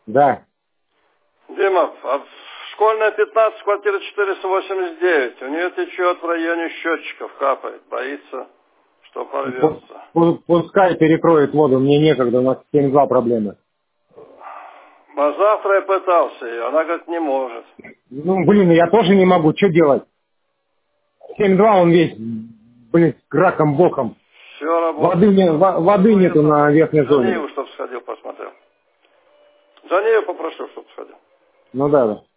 Да. Дима, школьная 15, квартира 489. У нее течет в районе счетчиков, капает. Боится, что порвется. Пускай перекроет воду, мне некогда, у нас 7-2 проблемы. А завтра я пытался ее, она говорит, не может. Ну, блин, я тоже не могу, что делать? 7-2 он весь, блин, с раком боком. Все работает. Воды нету на верхней Звони зоне. его, чтобы сходил, посмотрел. Звони ее, попрошу, чтобы сходил. Ну да, да.